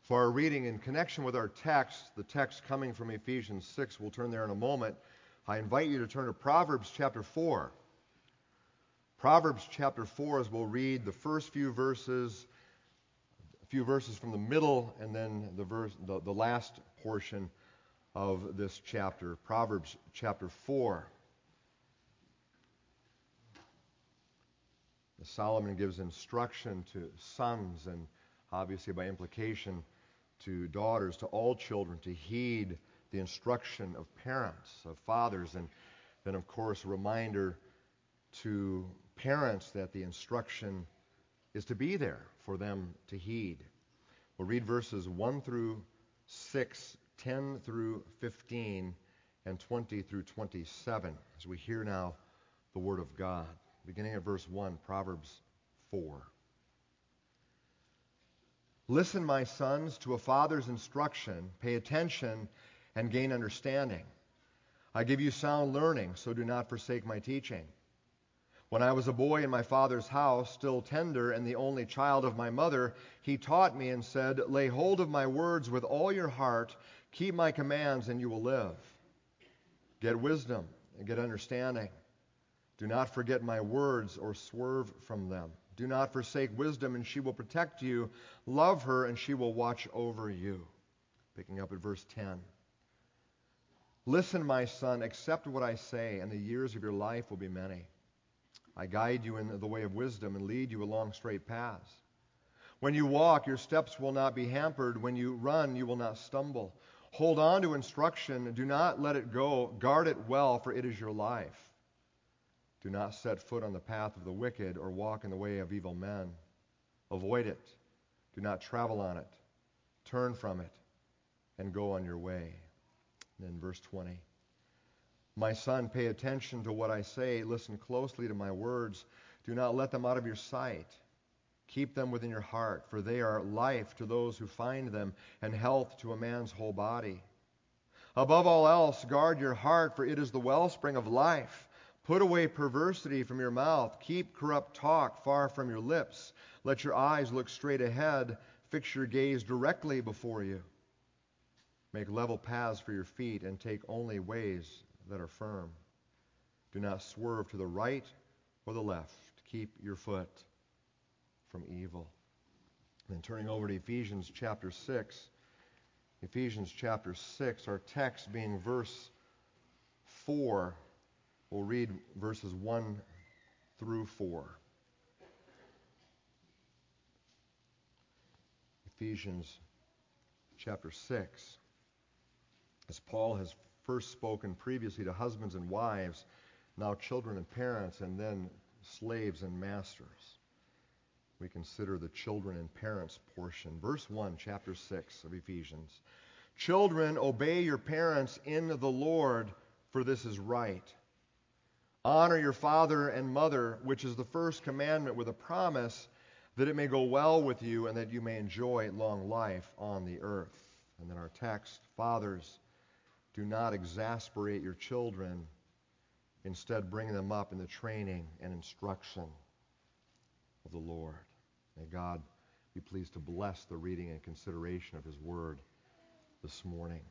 For our reading in connection with our text, the text coming from Ephesians 6, we'll turn there in a moment. I invite you to turn to Proverbs chapter 4. Proverbs chapter 4, as we'll read the first few verses from the middle, and then the last portion of this chapter. Proverbs chapter 4. Solomon gives instruction to sons and obviously by implication to daughters, to all children, to heed the instruction of parents, of fathers, and then, of course, a reminder to parents that the instruction is to be there for them to heed. We'll read verses 1 through 6, 10 through 15, and 20 through 27 as we hear now the Word of God. Beginning at verse 1, Proverbs 4. Listen, my sons, to a father's instruction. Pay attention and gain understanding. I give you sound learning, so do not forsake my teaching. When I was a boy in my father's house, still tender and the only child of my mother, he taught me and said, lay hold of my words with all your heart, keep my commands, and you will live. Get wisdom and get understanding. Do not forget my words or swerve from them. Do not forsake wisdom, and she will protect you. Love her, and she will watch over you. Picking up at verse 10. Listen, my son, accept what I say, and the years of your life will be many. I guide you in the way of wisdom and lead you along straight paths. When you walk, your steps will not be hampered. When you run, you will not stumble. Hold on to instruction. Do not let it go. Guard it well, for it is your life. Do not set foot on the path of the wicked or walk in the way of evil men. Avoid it. Do not travel on it. Turn from it and go on your way. And then verse 20. My son, pay attention to what I say. Listen closely to my words. Do not let them out of your sight. Keep them within your heart, for they are life to those who find them and health to a man's whole body. Above all else, guard your heart, for it is the wellspring of life. Put away perversity from your mouth. Keep corrupt talk far from your lips. Let your eyes look straight ahead. Fix your gaze directly before you. Make level paths for your feet and take only ways that are firm. Do not swerve to the right or the left. Keep your foot from evil. And then turning over to Ephesians chapter 6. Ephesians chapter 6, our text being verse 4. We'll read verses 1 through 4. Ephesians chapter 6. As Paul has first spoken previously to husbands and wives, now children and parents, and then slaves and masters, we consider the children and parents portion. Verse 1, chapter 6 of Ephesians. Children, obey your parents in the Lord, for this is right. Honor your father and mother, which is the first commandment with a promise that it may go well with you and that you may enjoy long life on the earth. And then our text, fathers, do not exasperate your children. Instead, bring them up in the training and instruction of the Lord. May God be pleased to bless the reading and consideration of His Word this morning.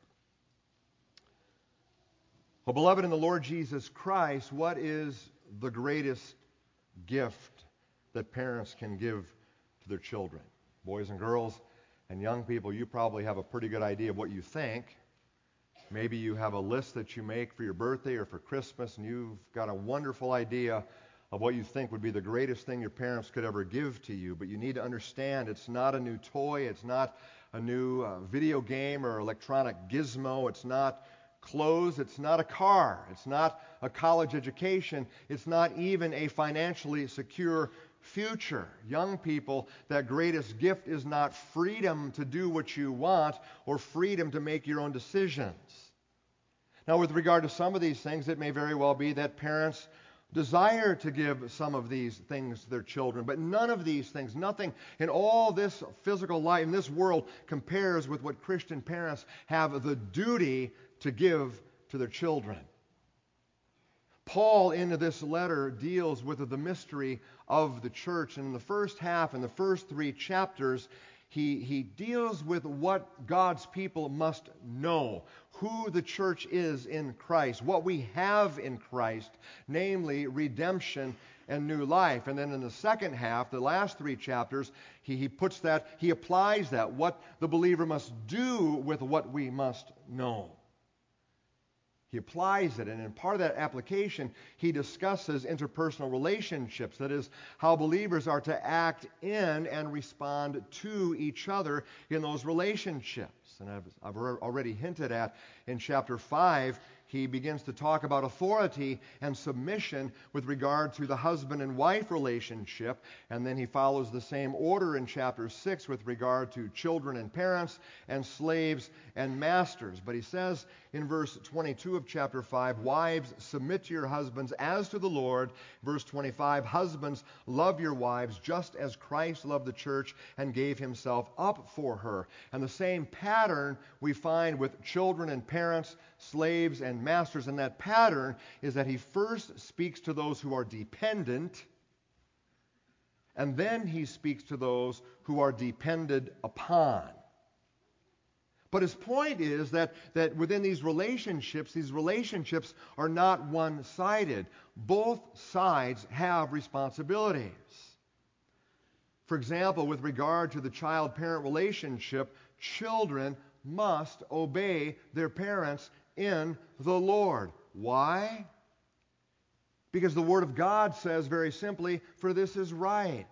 Well, beloved in the Lord Jesus Christ, what is the greatest gift that parents can give to their children? Boys and girls and young people, you probably have a pretty good idea of what you think. Maybe you have a list that you make for your birthday or for Christmas, and you've got a wonderful idea of what you think would be the greatest thing your parents could ever give to you. But you need to understand it's not a new toy, it's not a new video game or electronic gizmo, it's not clothes, it's not a car, it's not a college education, it's not even a financially secure future. Young people, that greatest gift is not freedom to do what you want or freedom to make your own decisions. Now, with regard to some of these things, it may very well be that parents desire to give some of these things to their children, but none of these things, nothing in all this physical life, in this world, compares with what Christian parents have the duty to give to their children. Paul, in this letter, deals with the mystery of the church. And in the first half, in the first 3 chapters, he deals with what God's people must know, who the church is in Christ, what we have in Christ, namely redemption and new life. And then in the second half, the last 3 chapters, he applies that, what the believer must do with what we must know. He applies it, and in part of that application, he discusses interpersonal relationships. That is, how believers are to act in and respond to each other in those relationships. And I've already hinted at in chapter 5, he begins to talk about authority and submission with regard to the husband and wife relationship. And then he follows the same order in chapter 6 with regard to children and parents and slaves and masters. But he says in verse 22 of chapter 5, wives, submit to your husbands as to the Lord. Verse 25, husbands, love your wives just as Christ loved the church and gave himself up for her. And the same pattern we find with children and parents, slaves and masters. And that pattern is that he first speaks to those who are dependent, and then he speaks to those who are depended upon. But his point is that within these relationships are not one-sided. Both sides have responsibilities. For example, with regard to the child-parent relationship, children must obey their parents in the Lord. Why? Because the Word of God says very simply, for this is right.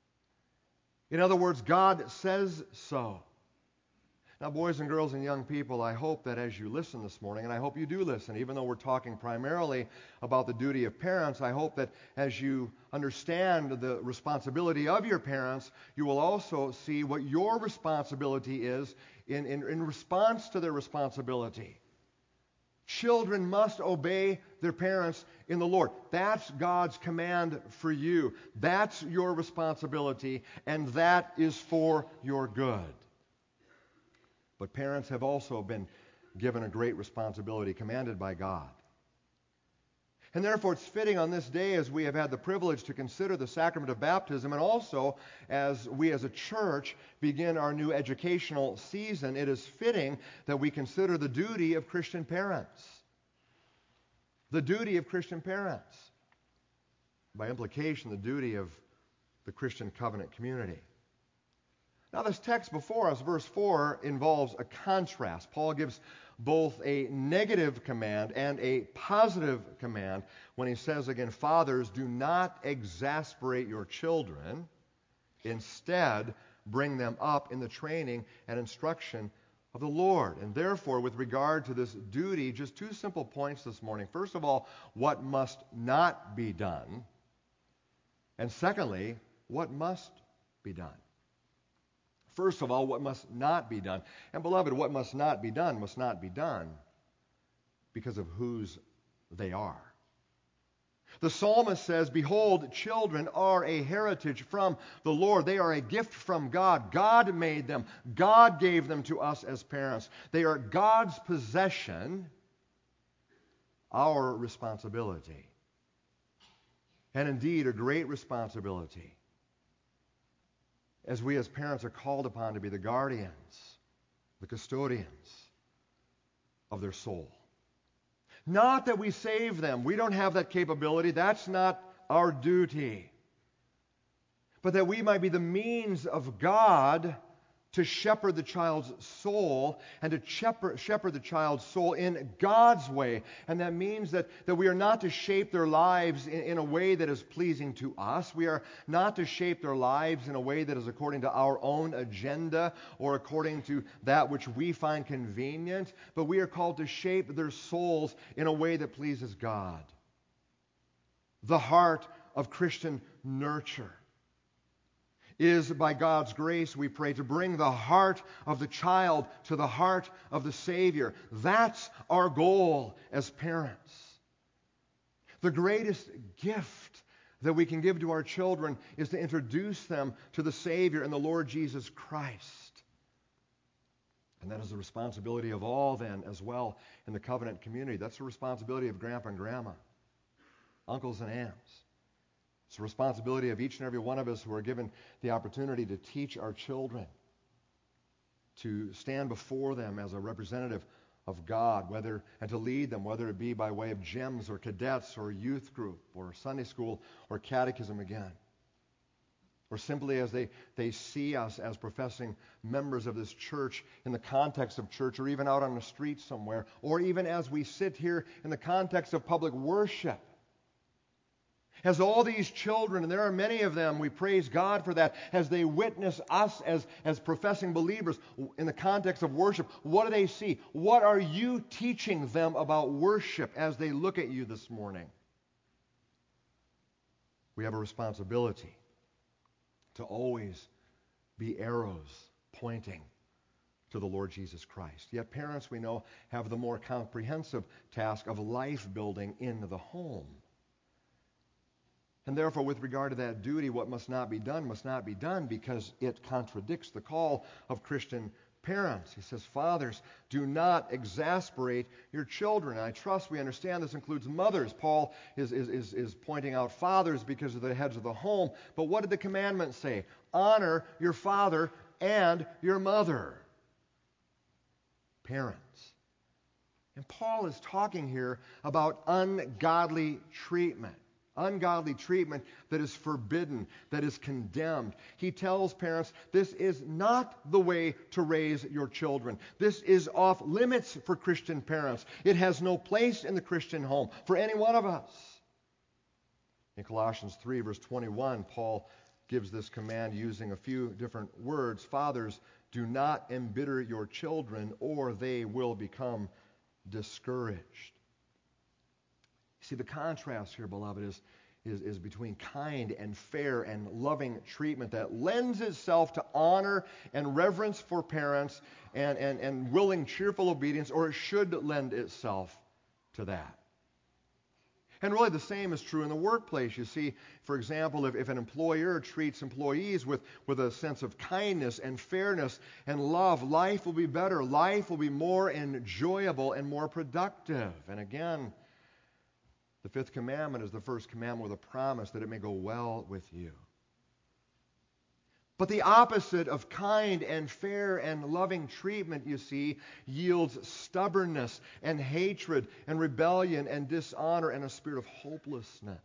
In other words, God says so. Now, boys and girls and young people, I hope that as you listen this morning, and I hope you do listen, even though we're talking primarily about the duty of parents, I hope that as you understand the responsibility of your parents, you will also see what your responsibility is in response to their responsibility. Children must obey their parents in the Lord. That's God's command for you. That's your responsibility, and that is for your good. But parents have also been given a great responsibility commanded by God. And therefore it's fitting on this day, as we have had the privilege to consider the sacrament of baptism, and also as we as a church begin our new educational season, it is fitting that we consider the duty of Christian parents. The duty of Christian parents. By implication, the duty of the Christian covenant community. Now, this text before us, verse 4, involves a contrast. Paul gives both a negative command and a positive command when he says again, fathers, do not exasperate your children. Instead, bring them up in the training and instruction of the Lord. And therefore, with regard to this duty, just 2 simple points this morning. First of all, what must not be done. And secondly, what must be done. First of all, what must not be done. And beloved, what must not be done because of whose they are. The psalmist says, behold, children are a heritage from the Lord. They are a gift from God. God made them. God gave them to us as parents. They are God's possession, our responsibility. And indeed, a great responsibility, as we as parents are called upon to be the guardians, the custodians of their soul. Not that we save them. We don't have that capability. That's not our duty. But that we might be the means of God to shepherd the child's soul and to shepherd the child's soul in God's way. And that means that we are not to shape their lives in a way that is pleasing to us. We are not to shape their lives in a way that is according to our own agenda or according to that which we find convenient. But we are called to shape their souls in a way that pleases God. The heart of Christian nurture is, by God's grace, we pray, to bring the heart of the child to the heart of the Savior. That's our goal as parents. The greatest gift that we can give to our children is to introduce them to the Savior and the Lord Jesus Christ. And that is the responsibility of all then as well in the covenant community. That's the responsibility of grandpa and grandma, uncles and aunts. It's the responsibility of each and every one of us who are given the opportunity to teach our children to stand before them as a representative of God, and to lead them, whether it be by way of GEMS or cadets or youth group or Sunday school or catechism again. Or simply as they see us as professing members of this church in the context of church, or even out on the street somewhere, or even as we sit here in the context of public worship. As all these children, and there are many of them, we praise God for that, as they witness us as professing believers in the context of worship, what do they see? What are you teaching them about worship as they look at you this morning? We have a responsibility to always be arrows pointing to the Lord Jesus Christ. Yet parents, we know, have the more comprehensive task of life building in the home. And therefore, with regard to that duty, what must not be done because it contradicts the call of Christian parents. He says, fathers, do not exasperate your children. I trust we understand this includes mothers. Paul is pointing out fathers because of the heads of the home. But what did the commandment say? Honor your father and your mother. Parents. And Paul is talking here about ungodly treatment. Ungodly treatment that is forbidden, that is condemned. He tells parents, this is not the way to raise your children. This is off limits for Christian parents. It has no place in the Christian home for any one of us. In Colossians 3, verse 21, Paul gives this command using a few different words. Fathers, do not embitter your children, or they will become discouraged. See, the contrast here, beloved, is between kind and fair and loving treatment that lends itself to honor and reverence for parents and willing, cheerful obedience, or it should lend itself to that. And really the same is true in the workplace. You see, for example, if an employer treats employees with a sense of kindness and fairness and love, life will be better. Life will be more enjoyable and more productive. And again, the fifth commandment is the first commandment with a promise that it may go well with you. But the opposite of kind and fair and loving treatment, you see, yields stubbornness and hatred and rebellion and dishonor and a spirit of hopelessness.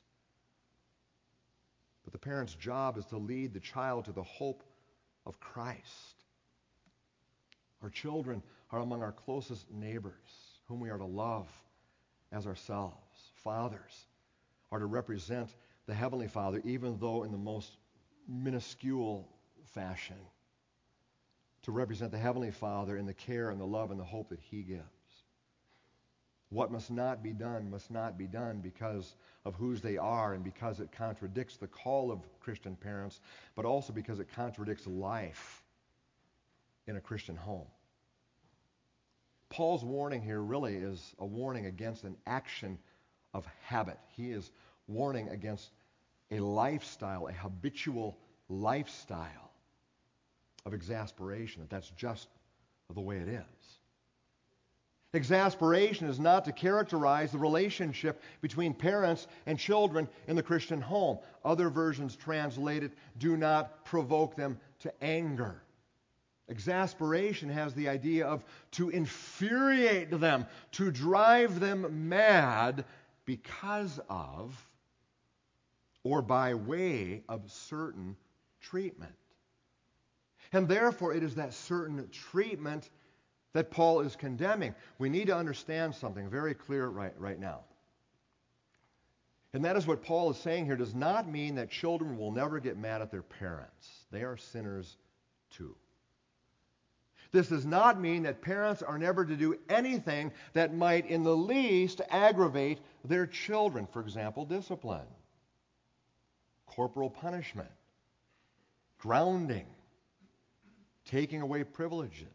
But the parent's job is to lead the child to the hope of Christ. Our children are among our closest neighbors, whom we are to love as ourselves. Fathers are to represent the Heavenly Father, even though in the most minuscule fashion, to represent the Heavenly Father in the care and the love and the hope that He gives. What must not be done because of whose they are and because it contradicts the call of Christian parents, but also because it contradicts life in a Christian home. Paul's warning here really is a warning against an action of habit. He is warning against a lifestyle, a habitual lifestyle of exasperation. That's just the way it is. Exasperation is not to characterize the relationship between parents and children in the Christian home. Other versions translate it, do not provoke them to anger. Exasperation has the idea of to infuriate them, to drive them mad because of or by way of certain treatment. And therefore, it is that certain treatment that Paul is condemning. We need to understand something very clear right now. And that is what Paul is saying here does not mean that children will never get mad at their parents. They are sinners too. This does not mean that parents are never to do anything that might in the least aggravate their children. For example, discipline, corporal punishment, grounding, taking away privileges.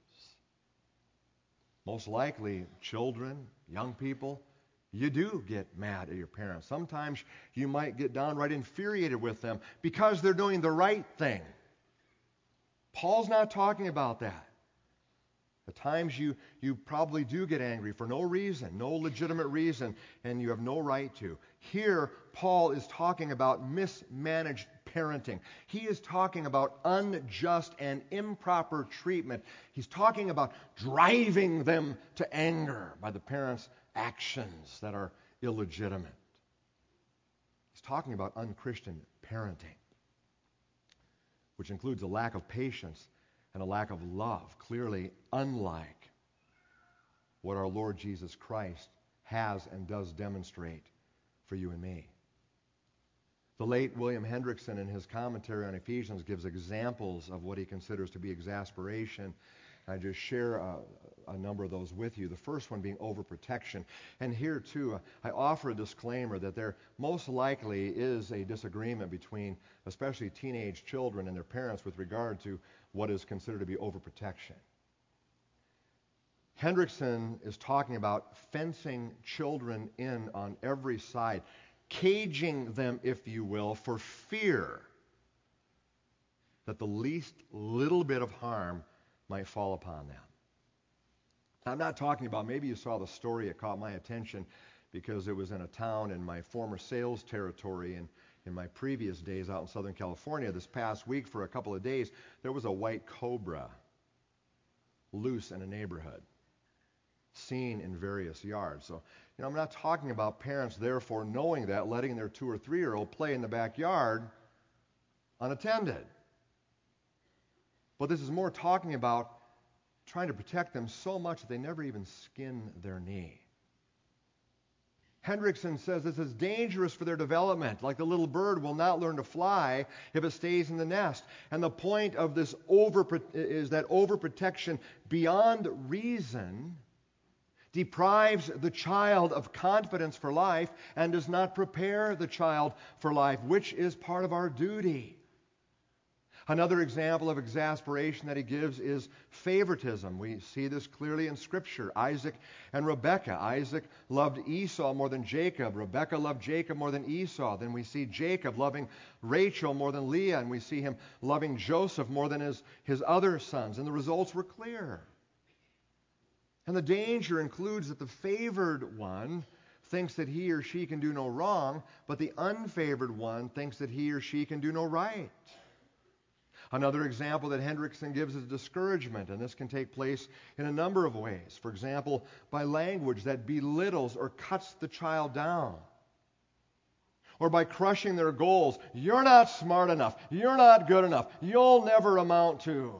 Most likely, children, young people, you do get mad at your parents. Sometimes you might get downright infuriated with them because they're doing the right thing. Paul's not talking about that. At times you probably do get angry for no reason, no legitimate reason, and you have no right to. Here, Paul is talking about mismanaged parenting. He is talking about unjust and improper treatment. He's talking about driving them to anger by the parents' actions that are illegitimate. He's talking about unchristian parenting, which includes a lack of patience and a lack of love, clearly unlike what our Lord Jesus Christ has and does demonstrate for you and me. The late William Hendrickson, in his commentary on Ephesians, gives examples of what he considers to be exasperation. I just share a number of those with you. The first one being overprotection. And here, too, I offer a disclaimer that there most likely is a disagreement between especially teenage children and their parents with regard to what is considered to be overprotection. Hendrickson is talking about fencing children in on every side, caging them, if you will, for fear that the least little bit of harm might fall upon them. I'm not talking about, maybe you saw the story, it caught my attention because it was in a town in my former sales territory and in my previous days out in Southern California. This past week for a couple of days, there was a white cobra loose in a neighborhood, seen in various yards. So, I'm not talking about parents, therefore, knowing that, letting their 2 or 3-year-old play in the backyard unattended. But this is more talking about trying to protect them so much that they never even skin their knee. Hendrickson says this is dangerous for their development. Like the little bird will not learn to fly if it stays in the nest. And the point of this is that overprotection beyond reason deprives the child of confidence for life and does not prepare the child for life, which is part of our duty. Another example of exasperation that he gives is favoritism. We see this clearly in Scripture. Isaac and Rebekah. Isaac loved Esau more than Jacob. Rebekah loved Jacob more than Esau. Then we see Jacob loving Rachel more than Leah, and we see him loving Joseph more than his other sons. And the results were clear. And the danger includes that the favored one thinks that he or she can do no wrong, but the unfavored one thinks that he or she can do no right. Another example that Hendrickson gives is discouragement, and this can take place in a number of ways. For example, by language that belittles or cuts the child down, or by crushing their goals. You're not smart enough. You're not good enough. You'll never amount to.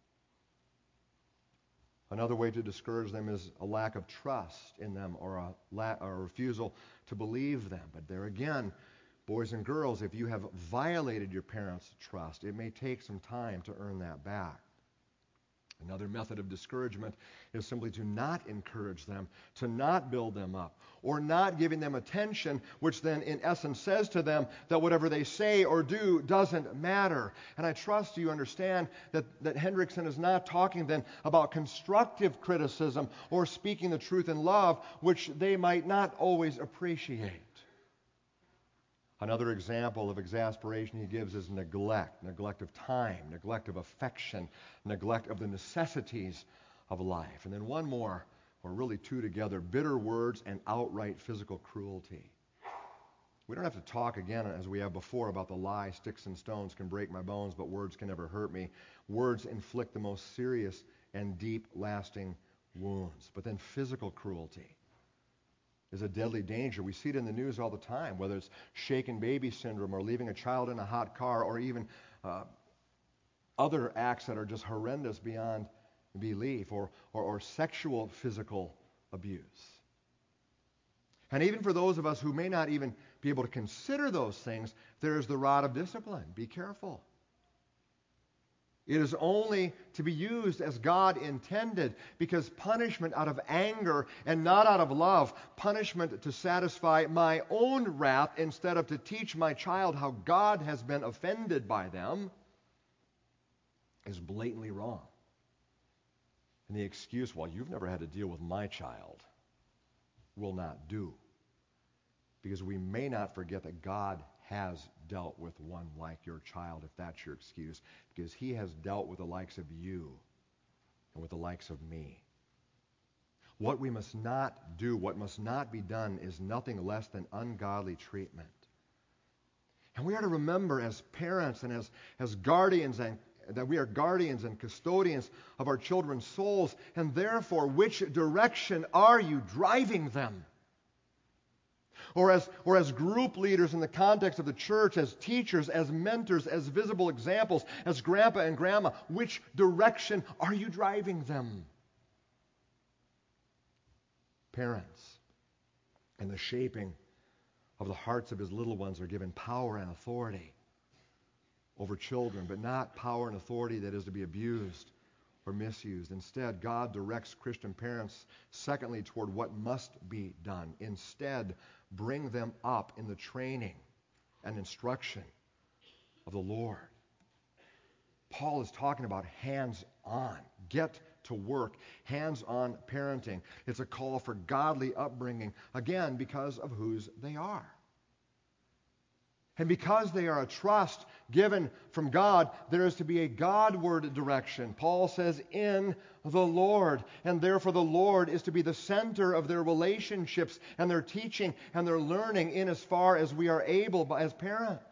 Another way to discourage them is a lack of trust in them or a refusal to believe them. But there again, boys and girls, if you have violated your parents' trust, it may take some time to earn that back. Another method of discouragement is simply to not encourage them, to not build them up, or not giving them attention, which then in essence says to them that whatever they say or do doesn't matter. And I trust you understand that Hendrickson is not talking then about constructive criticism or speaking the truth in love, which they might not always appreciate. Another example of exasperation he gives is neglect of time, neglect of affection, neglect of the necessities of life. And then one more, or really two together, bitter words and outright physical cruelty. We don't have to talk again, as we have before, about the lie, sticks and stones can break my bones, but words can never hurt me. Words inflict the most serious and deep, lasting wounds. But then physical cruelty is a deadly danger. We see it in the news all the time, whether it's shaken baby syndrome or leaving a child in a hot car or even other acts that are just horrendous beyond belief or sexual physical abuse. And even for those of us who may not even be able to consider those things, there is the rod of discipline. Be careful. It is only to be used as God intended, because punishment out of anger and not out of love, punishment to satisfy my own wrath instead of to teach my child how God has been offended by them, is blatantly wrong. And the excuse, well, you've never had to deal with my child, will not do. Because we may not forget that God has dealt with one like your child, if that's your excuse, because he has dealt with the likes of you and with the likes of me. What we must not do, what must not be done, is nothing less than ungodly treatment. And we are to remember as parents and as guardians that we are guardians and custodians of our children's souls, and therefore, which direction are you driving them? Or as group leaders in the context of the church, as teachers, as mentors, as visible examples, as grandpa and grandma, which direction are you driving them? Parents, in the shaping of the hearts of his little ones, are given power and authority over children, but not power and authority that is to be abused or misused. Instead, God directs Christian parents, secondly, toward what must be done. Instead, bring them up in the training and instruction of the Lord. Paul is talking about hands-on. Get to work. Hands-on parenting. It's a call for godly upbringing, again, because of whose they are. And because they are a trust given from God, there is to be a Godward direction. Paul says, in the Lord. And therefore the Lord is to be the center of their relationships and their teaching and their learning in as far as we are able as parents.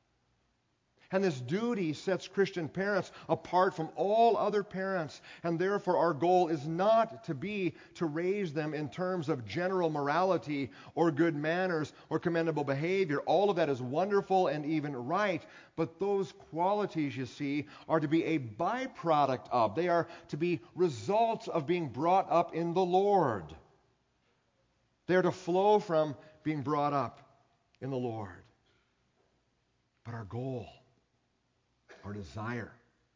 And this duty sets Christian parents apart from all other parents. And therefore our goal is not to be to raise them in terms of general morality or good manners or commendable behavior. All of that is wonderful and even right. But those qualities, you see, are to be a byproduct of. They are to be results of being brought up in the Lord. They are to flow from being brought up in the Lord. But our goal, our desire,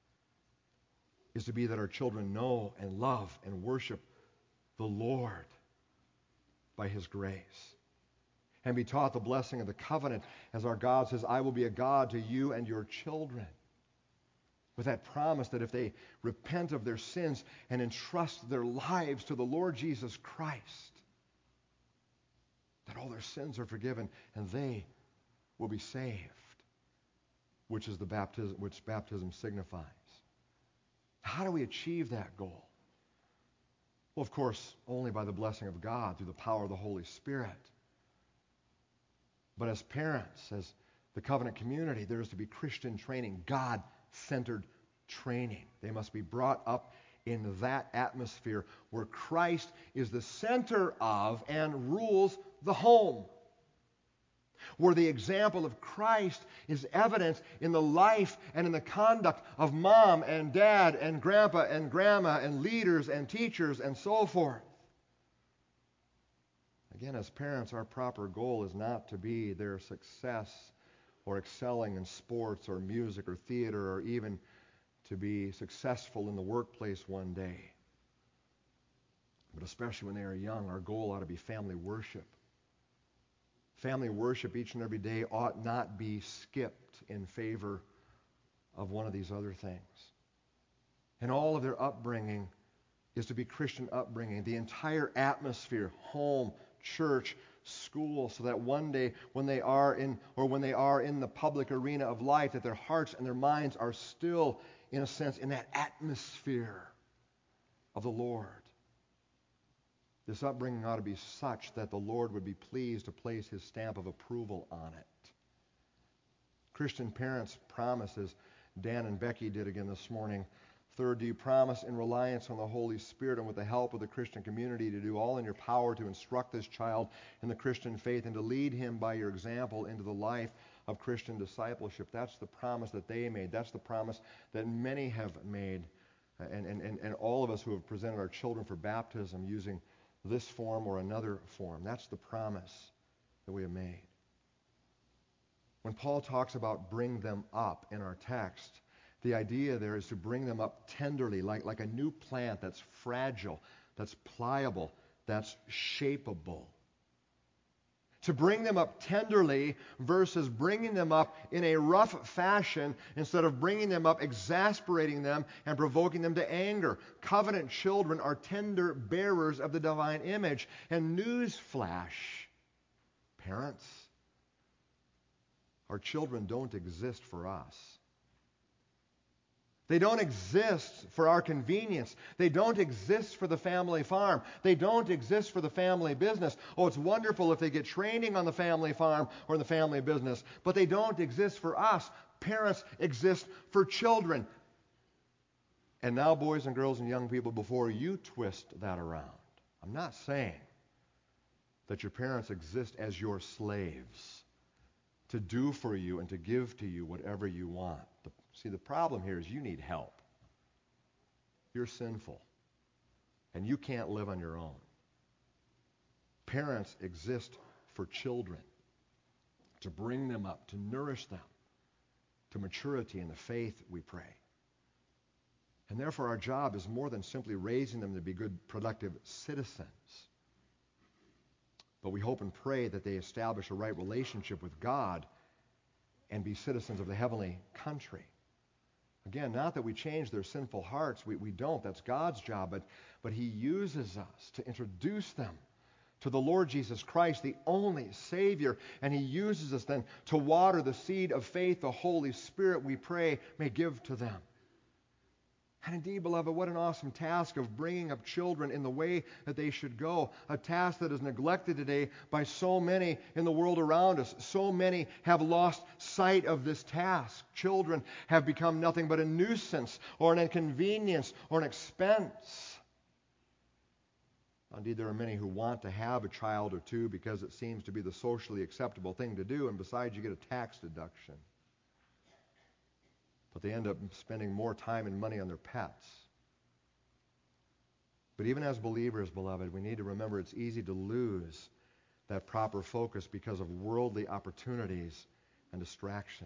is to be that our children know and love and worship the Lord by His grace, and be taught the blessing of the covenant, as our God says, I will be a God to you and your children. With that promise that if they repent of their sins and entrust their lives to the Lord Jesus Christ, that all their sins are forgiven and they will be saved. Which baptism signifies. How do we achieve that goal? Well, of course, only by the blessing of God through the power of the Holy Spirit. But as parents, as the covenant community, there is to be Christian training, God-centered training. They must be brought up in that atmosphere where Christ is the center of and rules the home, where the example of Christ is evident in the life and in the conduct of mom and dad and grandpa and grandma and leaders and teachers and so forth. Again, as parents, our proper goal is not to be their success or excelling in sports or music or theater or even to be successful in the workplace one day. But especially when they are young, our goal ought to be family worship. Family worship each and every day ought not be skipped in favor of one of these other things. And all of their upbringing is to be Christian upbringing. The entire atmosphere, home, church, school, so that one day when they are in the public arena of life, that their hearts and their minds are still, in a sense, in that atmosphere of the Lord. This upbringing ought to be such that the Lord would be pleased to place His stamp of approval on it. Christian parents promise, as Dan and Becky did again this morning. Third, do you promise in reliance on the Holy Spirit and with the help of the Christian community to do all in your power to instruct this child in the Christian faith and to lead him by your example into the life of Christian discipleship? That's the promise that they made. That's the promise that many have made. And all of us who have presented our children for baptism using this form or another form. That's the promise that we have made. When Paul talks about bring them up in our text, the idea there is to bring them up tenderly, like a new plant that's fragile, that's pliable, that's shapeable. To bring them up tenderly versus bringing them up in a rough fashion instead of bringing them up, exasperating them, and provoking them to anger. Covenant children are tender bearers of the divine image. And newsflash, parents, our children don't exist for us. They don't exist for our convenience. They don't exist for the family farm. They don't exist for the family business. Oh, it's wonderful if they get training on the family farm or in the family business, but they don't exist for us. Parents exist for children. And now, boys and girls and young people, before you twist that around, I'm not saying that your parents exist as your slaves to do for you and to give to you whatever you want. See, the problem here is you need help. You're sinful, and you can't live on your own. Parents exist for children, to bring them up, to nourish them to maturity in the faith, we pray. And therefore, our job is more than simply raising them to be good, productive citizens. But we hope and pray that they establish a right relationship with God and be citizens of the heavenly country. Again, not that we change their sinful hearts. We don't. That's God's job. But He uses us to introduce them to the Lord Jesus Christ, the only Savior. And He uses us then to water the seed of faith the Holy Spirit, we pray, may give to them. And indeed, beloved, what an awesome task of bringing up children in the way that they should go. A task that is neglected today by so many in the world around us. So many have lost sight of this task. Children have become nothing but a nuisance or an inconvenience or an expense. Indeed, there are many who want to have a child or two because it seems to be the socially acceptable thing to do, and besides, you get a tax deduction. But they end up spending more time and money on their pets. But even as believers, beloved, we need to remember it's easy to lose that proper focus because of worldly opportunities and distractions.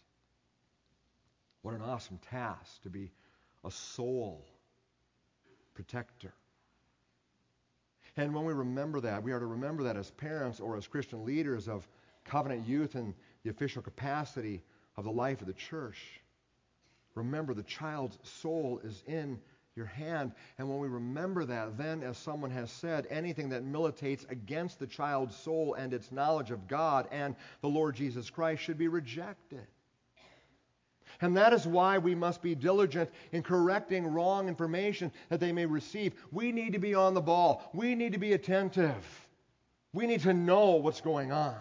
What an awesome task to be a soul protector. And when we remember that, we are to remember that as parents or as Christian leaders of covenant youth in the official capacity of the life of the church. Remember, the child's soul is in your hand. And when we remember that, then, as someone has said, anything that militates against the child's soul and its knowledge of God and the Lord Jesus Christ should be rejected. And that is why we must be diligent in correcting wrong information that they may receive. We need to be on the ball. We need to be attentive. We need to know what's going on.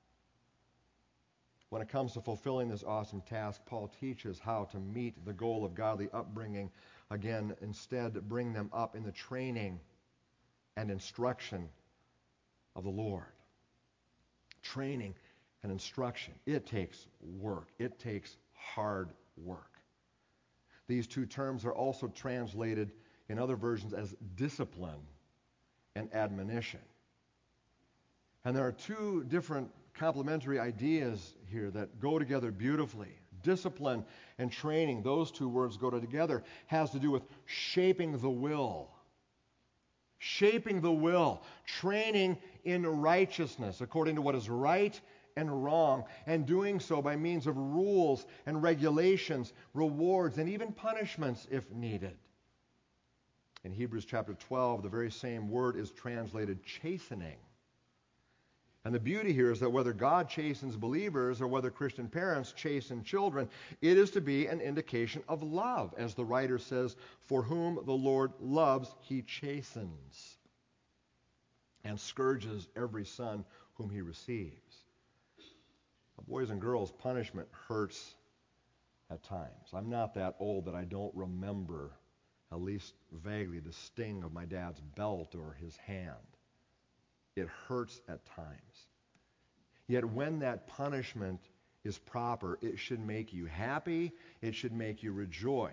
When it comes to fulfilling this awesome task, Paul teaches how to meet the goal of godly upbringing. Again, instead, bring them up in the training and instruction of the Lord. Training and instruction. It takes work. It takes hard work. These two terms are also translated in other versions as discipline and admonition. And there are two different complementary ideas here that go together beautifully. Discipline and training, those two words go together, has to do with shaping the will. Shaping the will. Training in righteousness according to what is right and wrong, and doing so by means of rules and regulations, rewards, and even punishments if needed. In Hebrews chapter 12, the very same word is translated chastening. And the beauty here is that whether God chastens believers or whether Christian parents chasten children, it is to be an indication of love. As the writer says, for whom the Lord loves, He chastens and scourges every son whom He receives. Boys and girls, punishment hurts at times. I'm not that old that I don't remember, at least vaguely, the sting of my dad's belt or his hand. It hurts at times. Yet when that punishment is proper, it should make you happy. It should make you rejoice.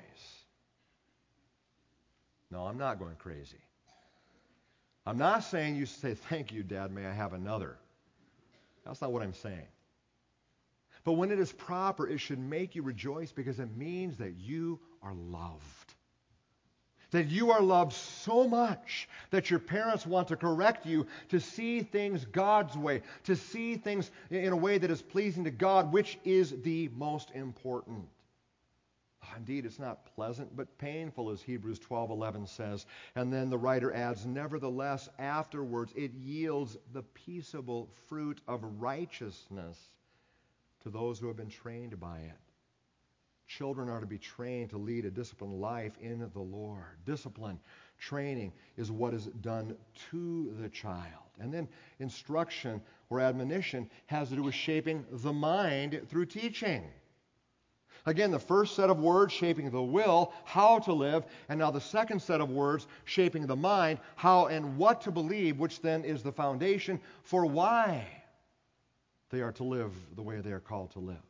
No, I'm not going crazy. I'm not saying you say, thank you, Dad, may I have another. That's not what I'm saying. But when it is proper, it should make you rejoice because it means that you are loved. That you are loved so much that your parents want to correct you to see things God's way, to see things in a way that is pleasing to God, which is the most important. Indeed, it's not pleasant, but painful, as Hebrews 12:11 says. And then the writer adds, nevertheless, afterwards it yields the peaceable fruit of righteousness to those who have been trained by it. Children are to be trained to lead a disciplined life in the Lord. Discipline, training is what is done to the child. And then instruction or admonition has to do with shaping the mind through teaching. Again, the first set of words shaping the will, how to live, and now the second set of words shaping the mind, how and what to believe, which then is the foundation for why they are to live the way they are called to live.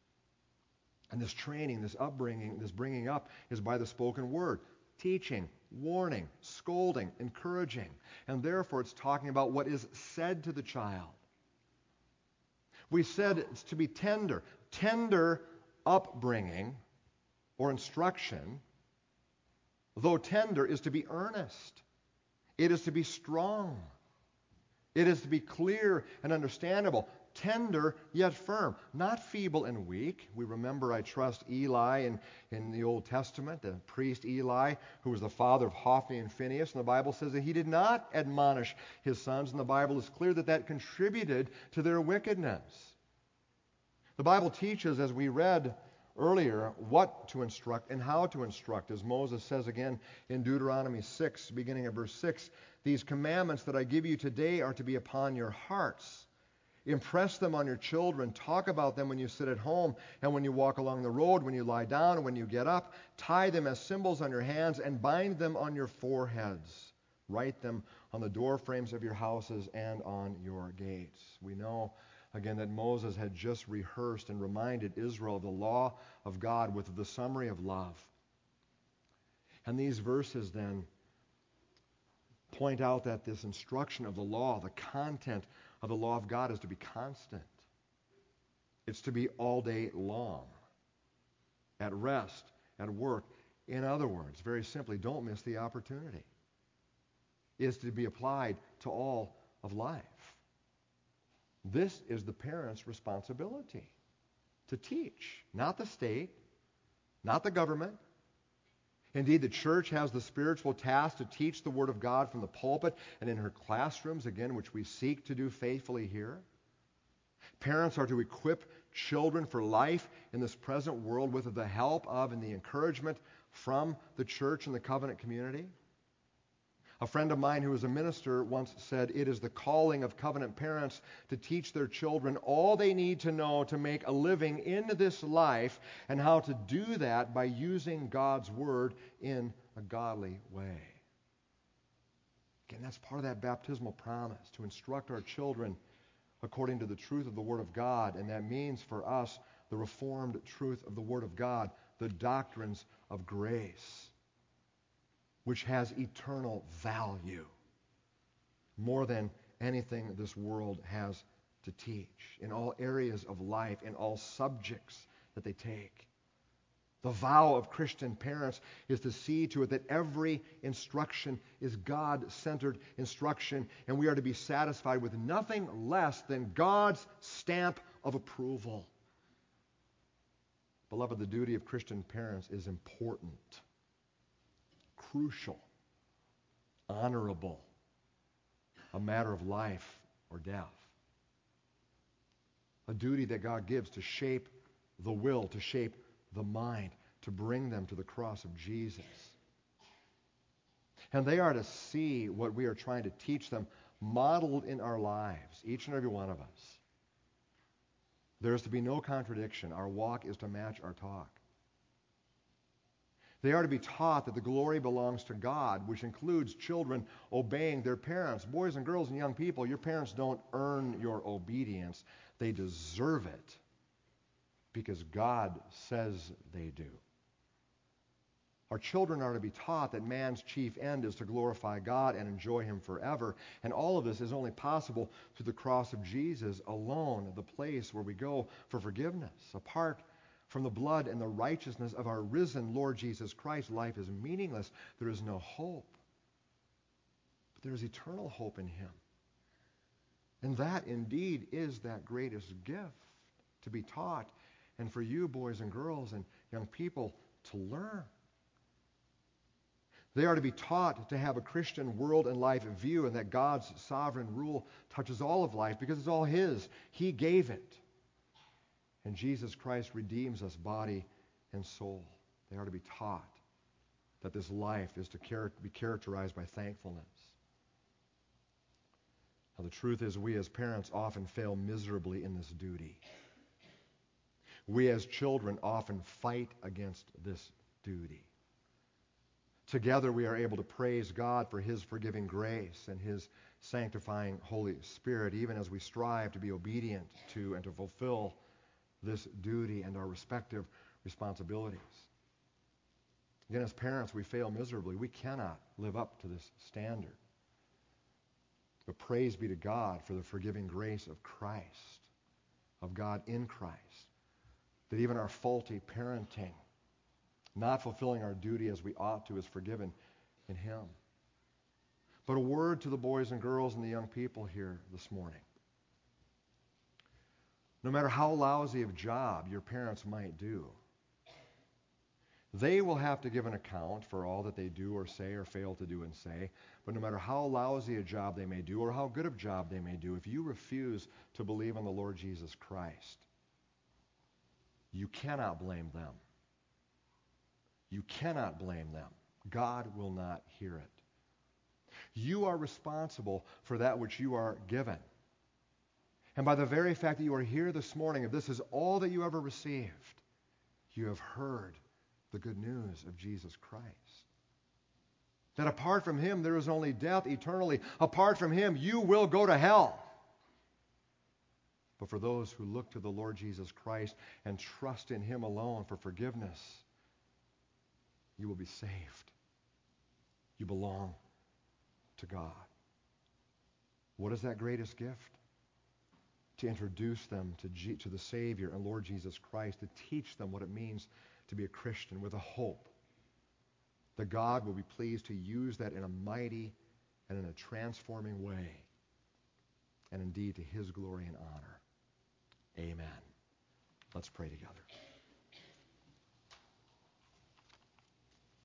And this training, this upbringing, this bringing up is by the spoken word. Teaching, warning, scolding, encouraging. And therefore it's talking about what is said to the child. We said it's to be tender. Tender upbringing or instruction, though tender, is to be earnest. It is to be strong. It is to be clear and understandable. Tender yet firm, not feeble and weak. We remember, I trust, Eli in the Old Testament, the priest Eli, who was the father of Hophni and Phinehas. And the Bible says that he did not admonish his sons, and the Bible is clear that that contributed to their wickedness. The Bible teaches, as we read earlier, what to instruct and how to instruct. As Moses says again in Deuteronomy 6, beginning at verse 6, "These commandments that I give you today are to be upon your hearts. Impress them on your children. Talk about them when you sit at home and when you walk along the road, when you lie down and when you get up. Tie them as symbols on your hands and bind them on your foreheads. Write them on the door frames of your houses and on your gates." We know, again, that Moses had just rehearsed and reminded Israel of the law of God with the summary of love. And these verses then point out that this instruction of the law, the content of the law of God, is to be constant. It's to be all day long, at rest, at work. In other words, very simply, don't miss the opportunity. It is to be applied to all of life. This is the parent's responsibility, to teach, not the state, not the government. Indeed, the church has the spiritual task to teach the Word of God from the pulpit and in her classrooms, again, which we seek to do faithfully here. Parents are to equip children for life in this present world with the help of and the encouragement from the church and the covenant community. A friend of mine who was a minister once said, "It is the calling of covenant parents to teach their children all they need to know to make a living in this life, and how to do that by using God's Word in a godly way." Again, that's part of that baptismal promise, to instruct our children according to the truth of the Word of God, and that means for us the reformed truth of the Word of God, the doctrines of grace, which has eternal value, more than anything this world has to teach, in all areas of life, in all subjects that they take. The vow of Christian parents is to see to it that every instruction is God-centered instruction, and we are to be satisfied with nothing less than God's stamp of approval. Beloved, the duty of Christian parents is important, crucial, honorable, a matter of life or death. A duty that God gives to shape the will, to shape the mind, to bring them to the cross of Jesus. And they are to see what we are trying to teach them modeled in our lives, each and every one of us. There is to be no contradiction. Our walk is to match our talk. They are to be taught that the glory belongs to God, which includes children obeying their parents. Boys and girls and young people, your parents don't earn your obedience. They deserve it because God says they do. Our children are to be taught that man's chief end is to glorify God and enjoy Him forever. And all of this is only possible through the cross of Jesus alone, the place where we go for forgiveness. Apart from the blood and the righteousness of our risen Lord Jesus Christ, life is meaningless. There is no hope. But there is eternal hope in Him. And that indeed is that greatest gift, to be taught, and for you, boys and girls and young people, to learn. They are to be taught to have a Christian world and life view, and that God's sovereign rule touches all of life because it's all His. He gave it. And Jesus Christ redeems us body and soul. They are to be taught that this life is to be characterized by thankfulness. Now, the truth is, we as parents often fail miserably in this duty. We as children often fight against this duty. Together we are able to praise God for His forgiving grace and His sanctifying Holy Spirit, even as we strive to be obedient to and to fulfill this duty and our respective responsibilities. Again, as parents, we fail miserably. We cannot live up to this standard. But praise be to God for the forgiving grace of Christ, of God in Christ, that even our faulty parenting, not fulfilling our duty as we ought to, is forgiven in Him. But a word to the boys and girls and the young people here this morning. No matter how lousy of job your parents might do, they will have to give an account for all that they do or say or fail to do and say. But no matter how lousy a job they may do or how good of a job they may do, if you refuse to believe in the Lord Jesus Christ, you cannot blame them. You cannot blame them. God will not hear it. You are responsible for that which you are given. And by the very fact that you are here this morning, if this is all that you ever received, you have heard the good news of Jesus Christ. That apart from Him, there is only death eternally. Apart from Him, you will go to hell. But for those who look to the Lord Jesus Christ and trust in Him alone for forgiveness, you will be saved. You belong to God. What is that greatest gift? To introduce them to the Savior and Lord Jesus Christ, to teach them what it means to be a Christian with a hope that God will be pleased to use that in a mighty and in a transforming way, and indeed to His glory and honor. Amen. Let's pray together.